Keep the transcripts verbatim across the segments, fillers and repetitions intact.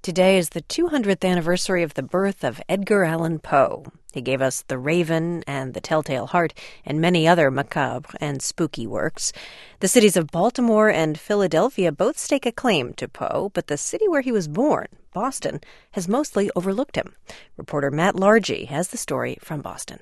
Today is the two hundredth anniversary of the birth of Edgar Allan Poe. He gave us The Raven and The Telltale Heart and many other macabre and spooky works. The cities of Baltimore and Philadelphia both stake a claim to Poe, but the city where he was born, Boston, has mostly overlooked him. Reporter Matt Largy has the story from Boston.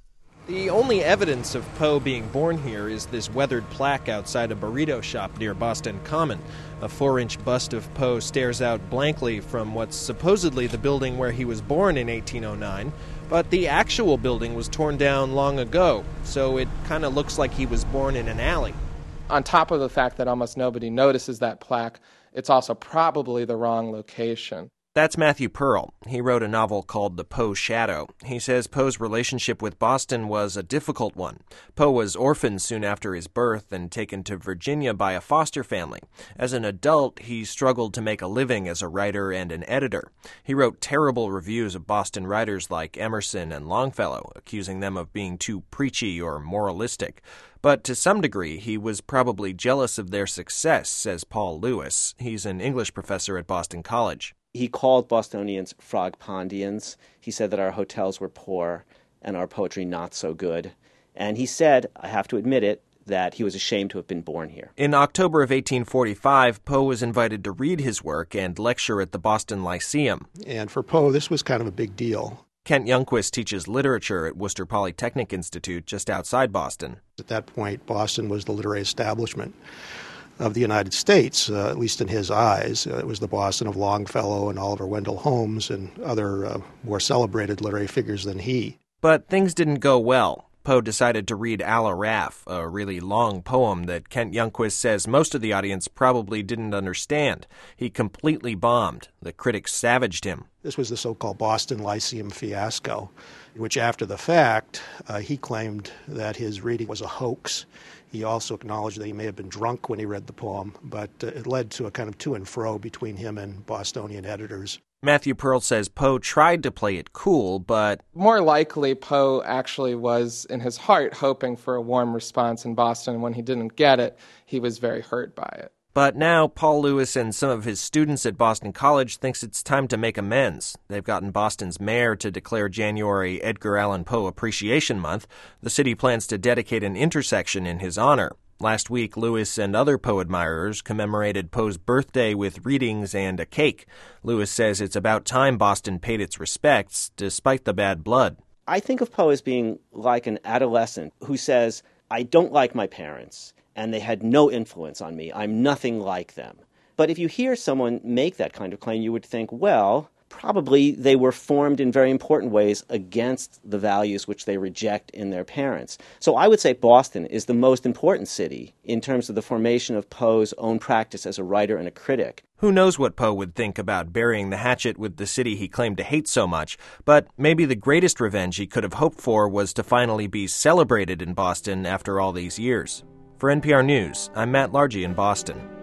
The only evidence of Poe being born here is this weathered plaque outside a burrito shop near Boston Common. A four-inch bust of Poe stares out blankly from what's supposedly the building where he was born in eighteen oh nine, but the actual building was torn down long ago, so it kind of looks like he was born in an alley. On top of the fact that almost nobody notices that plaque, it's also probably the wrong location. That's Matthew Pearl. He wrote a novel called The Poe Shadow. He says Poe's relationship with Boston was a difficult one. Poe was orphaned soon after his birth and taken to Virginia by a foster family. As an adult, he struggled to make a living as a writer and an editor. He wrote terrible reviews of Boston writers like Emerson and Longfellow, accusing them of being too preachy or moralistic. But to some degree, he was probably jealous of their success, says Paul Lewis. He's an English professor at Boston College. He called Bostonians frog pondians. He said that our hotels were poor and our poetry not so good. And he said, I have to admit it, that he was ashamed to have been born here. In October of eighteen forty-five, Poe was invited to read his work and lecture at the Boston Lyceum. And for Poe, this was kind of a big deal. Kent Youngquist teaches literature at Worcester Polytechnic Institute just outside Boston. At that point, Boston was the literary establishment of the United States, uh, at least in his eyes. Uh, it was the Boston of Longfellow and Oliver Wendell Holmes and other uh, more celebrated literary figures than he. But things didn't go well. Poe decided to read Al-Araf, a really long poem that Kent Youngquist says most of the audience probably didn't understand. He completely bombed. The critics savaged him. This was the so-called Boston Lyceum fiasco, which after the fact, uh, he claimed that his reading was a hoax. He also acknowledged that he may have been drunk when he read the poem, but uh, it led to a kind of to and fro between him and Bostonian editors. Matthew Pearl says Poe tried to play it cool, but more likely Poe actually was, in his heart, hoping for a warm response in Boston. When he didn't get it, he was very hurt by it. But now Paul Lewis and some of his students at Boston College thinks it's time to make amends. They've gotten Boston's mayor to declare January Edgar Allan Poe Appreciation Month. The city plans to dedicate an intersection in his honor. Last week, Lewis and other Poe admirers commemorated Poe's birthday with readings and a cake. Lewis says it's about time Boston paid its respects, despite the bad blood. I think of Poe as being like an adolescent who says, I don't like my parents, and they had no influence on me. I'm nothing like them. But if you hear someone make that kind of claim, you would think, well, probably they were formed in very important ways against the values which they reject in their parents. So I would say Boston is the most important city in terms of the formation of Poe's own practice as a writer and a critic. Who knows what Poe would think about burying the hatchet with the city he claimed to hate so much, but maybe the greatest revenge he could have hoped for was to finally be celebrated in Boston after all these years. For N P R News, I'm Matt Largy in Boston.